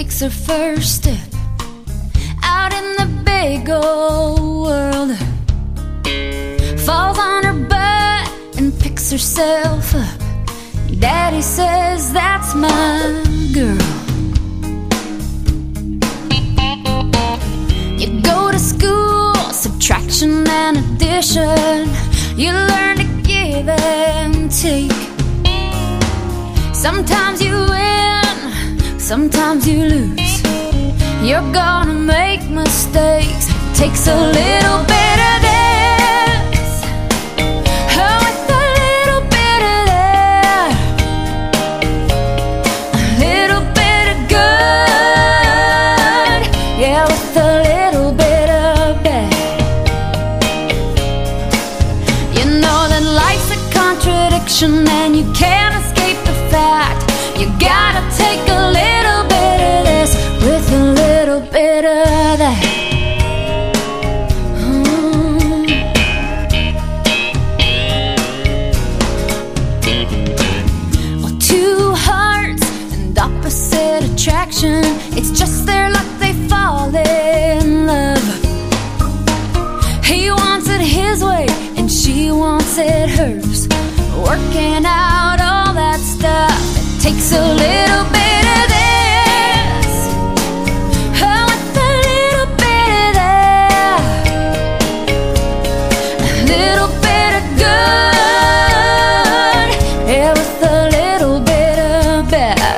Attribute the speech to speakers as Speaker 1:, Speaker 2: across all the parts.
Speaker 1: takes her first step out in the big old world. Falls on her butt and picks herself up. Daddy says, that's my girl. You go to school, subtraction and addition. You learn to give and take. Sometimes you win, sometimes you lose. You're gonna make mistakes. Takes a little bit of this, oh, with a little bit of that, a little bit of good, yeah, with a little bit of bad. You know that life's a contradiction and you can't escape the fact. You gotta take a little bit of this with a little bit of that. Well, two hearts and opposite attraction. It's just their luck they fall in love. He wants it his way and she wants it hers. Working out all that stuff, it takes a little bit of this, oh, with a little bit of that, a little bit of good, yeah, with a little bit of bad.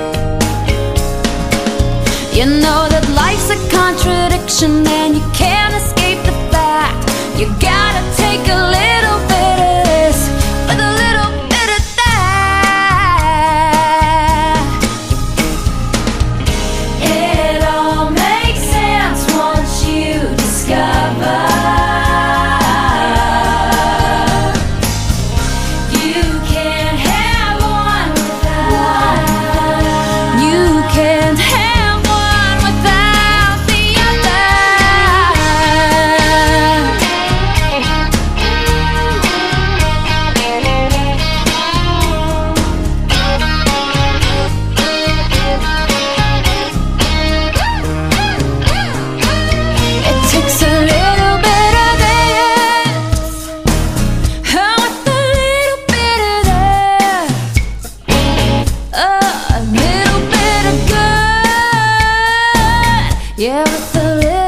Speaker 1: You know that life's a contradiction and you can't escape the fact. You gotta take a little bit of this with a little bit of that. It all makes sense once you discover you can't have one without you can't have one without the other. It takes a little bit of this, oh, with a little bit of that, oh, a little bit of good, yeah, with a little